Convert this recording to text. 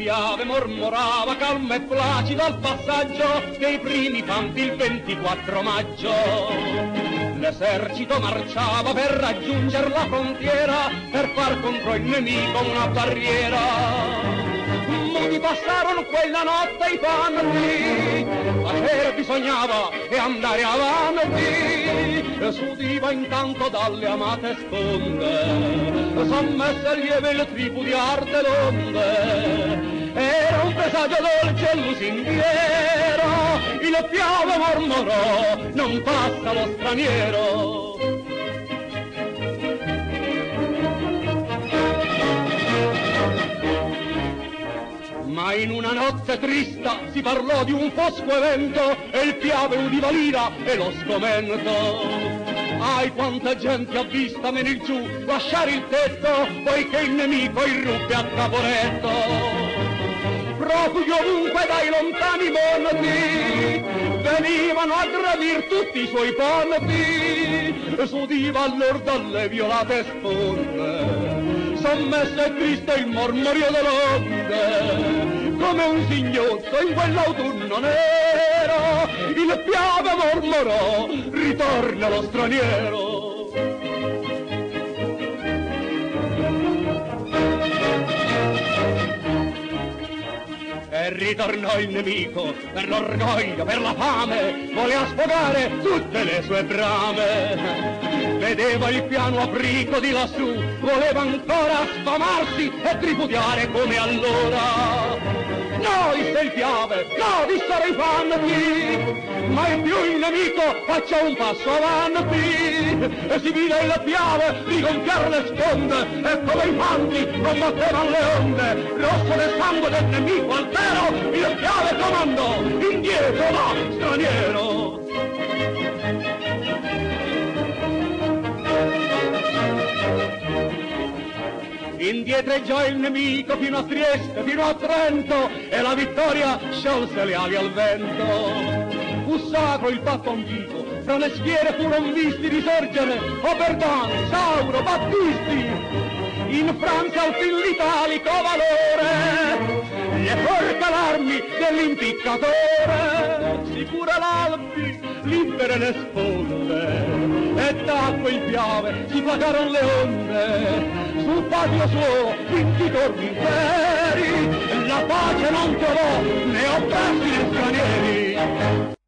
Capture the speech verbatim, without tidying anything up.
piave mormorava calmo e placido al passaggio dei primi fanti il ventiquattro maggio. L'esercito marciava per raggiungere la frontiera, per far contro il nemico una barriera. Mudi passarono quella notte i panni, facere bisognava e andare avanti. S'udiva intanto dalle amate sponde, sommesse lieve il tripudiar dell'onde. Era un presagio dolce e lusinghiero, il piave mormorò, non passa lo straniero. Ma in una notte trista si parlò di un fosco evento e il piave udiva l'ira e lo sgomento. Ai, quanta gente ha vista venir giù, lasciare il tetto, poiché il nemico irruppe a Caporetto. Profughi ovunque dai lontani monti, venivano a gravir tutti i suoi ponti. S'udiva allor dalle violate sponde, sommesso e triste il mormorio dell'onde, come un singhiozzo in quell'autunno nero, il piave mormorò, ritorna lo straniero. E ritornò il nemico, per l'orgoglio, per la fame, voleva sfogare tutte le sue brame. Vedeva il piano aprico di lassù, voleva ancora sfamarsi e tripudiare come allora. No, disse il piave, no, dissero i fanti, mai più il nemico faccia un passo avanti. E si vide il piave rigonfiare le sponde, e come i fanti combattevano le onde. Rosso del sangue del nemico altero, il piave comandò, indietro va, straniero. Indietreggiò il nemico fino a Trieste, fino a Trento, e la vittoria sciolse le ali al vento. Fu sacro il patto antico, fra le schiere furono visti risorgere Oberdan, Sauro, Battisti. In Francia al fin l'italico valore, le forca l'armi dell'impiccatore. Sicura l'Alpi, libere le sponde, e tacque il piave, si placaron le onde. Sul patio suo, vincitori interi, la pace non trovò né oppressi né stranieri.